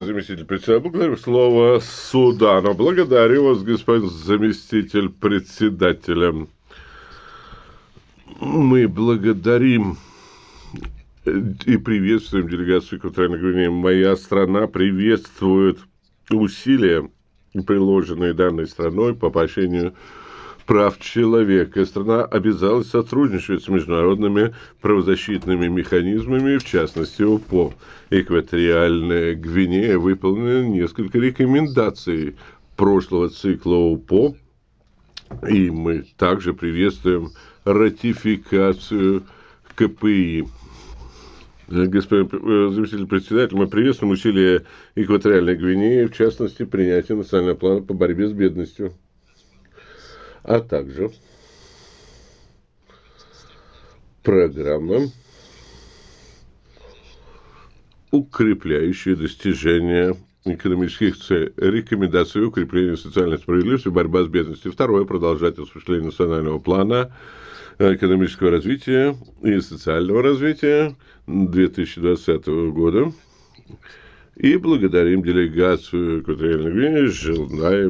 заместитель председателя. Благодарю. Слово Судану. Благодарю вас, господин заместитель председателя. Мы благодарим и приветствуем делегацию Экваториальной Гвинеи. Моя страна приветствует усилия, приложенные данной страной по поощрению прав человека. Страна обязалась сотрудничать с международными правозащитными механизмами, в частности ОПО. Экваториальная Гвинея выполнила несколько рекомендаций прошлого цикла ОПО, и мы также приветствуем ратификацию КПИ. Господин заместитель председателя, мы приветствуем усилия Экваториальной Гвинеи, в частности, принятие национального плана по борьбе с бедностью, а также программа, укрепляющая достижения экономических целей, рекомендации укрепления социальной справедливости, борьба с бедностью. Второе, продолжать осуществление национального плана экономического развития и социального развития 2020 года. И благодарим делегацию Экваториальной Гвинеи, желаем